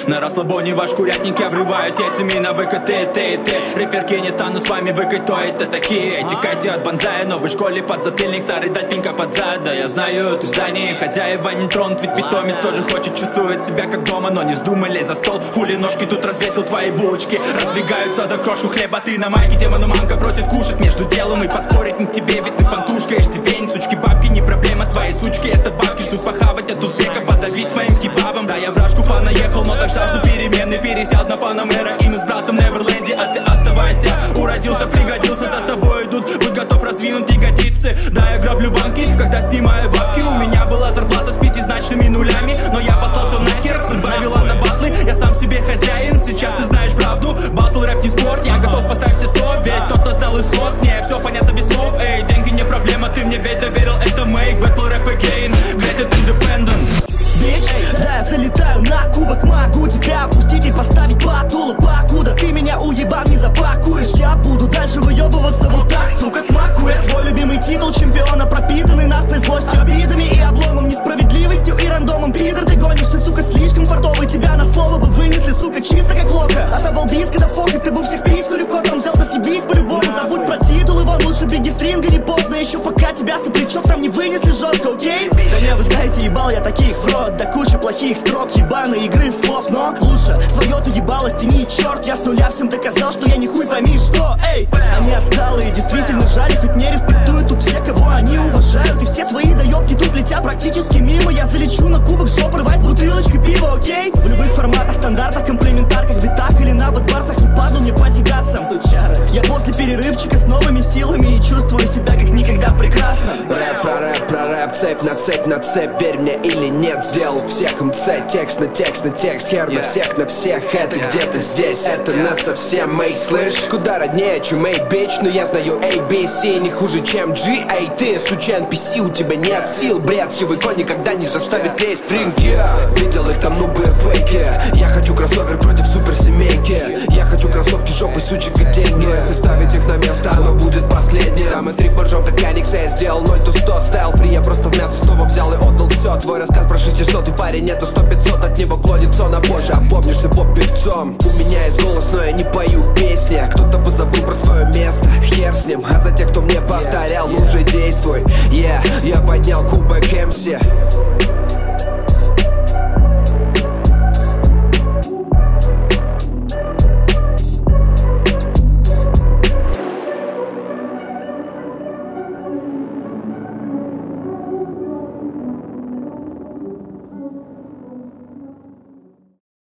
На расслабоне ваш курятник, я врываюсь яйцами на выкаты. Ты, рэперки, не стану с вами выкать, то это такие. Текайте от банзая, новой школе подзатыльник, старый дать пинка под зад. Да я знаю, ты в здании, хозяева не тронут, ведь питомец тоже хочет чувствовать себя как дома. Но не вздумай лезь за стол, хули ножки тут развесил, твои булочки раздвигаются за крошку хлеба. Ты на майке, демону мамка просит кушать между делом и поспорить на тебе, ведь ты пантушка, иждивень, сучки, бабки, не проблема, твои сучки это бабки, ждут похавать от узбека, подавись моим кебабом. Да я вражку понаехал, но так жажду перемены, пересяд на Панамера, и мы с братом в Неверленде, а ты оставайся. Уродился, пригодился, за тобой идут, будь готов раздвинуть ягодицы. Да, я граблю банки, когда снимаю бабки, у меня была зарплата с 5-значными нулями, но я послал все нахер, сбавила на батлы, я сам себе хозяин, сейчас ты знаешь правду, батл рэп не спорт, я готов поставить все 100, ведь кто-то знал исход, мне все понятно без слов, эй, деньги не проблема, ты мне ведь доверил, это make battle rap again, great independent. Bitch, да, я залетаю на кубок, могу тебя опустить и поставить батулу, покуда ты меня уебал не запакуешь. Я буду дальше выебываться вот так, сука, смакуя свой любимый титул чемпиона, пропитанный насквозь злостью, обидами и обломом, несправедливостью и рандомом. Пидор, ты гонишь, ты, сука, слишком фартовый, тебя на слово бы вынесли, сука, чисто как лоха. Отобалбись, когда фокет, ты бы всех письку рюкотом взял, да съебись по-любому. Забудь про титул, его лучше беги стринга, не поздно еще, пока тебя соплячок там не вынесли жестко, окей? Да не, вы знаете, ебал я таких в рот, да куча плохих строк, ебаной игры слов, но лучше свое ты ебало стяни, черт. Я с нуля всем доказал, что я не хуй пойми что, эй. Они отсталые, действительно жаль, ведь не респектуют тут все, кого они уважают. И все твои доебки тут летят практически мимо. Я залечу на кубок, жоп рвать с бутылочкой пива, окей? В любых форматах, стандартах, комплементарках, битах или на бэтбарсах, не впаду мне потягаться, сучара. Я после перерывчика с новыми силами и чувствую себя как никогда прекрасно. Рэп, про рэп, цепь на цепь, верь мне или нет, сделал всех МЦ, текст на текст, хер на всех, это где-то здесь, это насовсем, эй, слышь? Куда роднее, чем эй, бич, но я знаю ABC не хуже, чем G, эй, ты, сучий NPC, у тебя нет сил, бред, сивый конь никогда не заставит лезть в ринг, видел их там нубы фейки, я хочу кроссовер против суперсемейки, я хочу кроссовки, жопы, сучек и деньги, если ставить их на место, оно будет последним. Самый трип боржом, как Яникс, я сделал 0 to 100, стайл фри, я просто в мясо снова взял и отдал все. Твой рассказ про 600 и парень, нету 100-500, от него клонит сон, а позже опомнишься поп-певцом. У меня есть голос, но я не пою песни, кто-то позабыл про свое место, хер с ним, а за тех, кто мне повторял, уже действуй, я поднял кубок МС.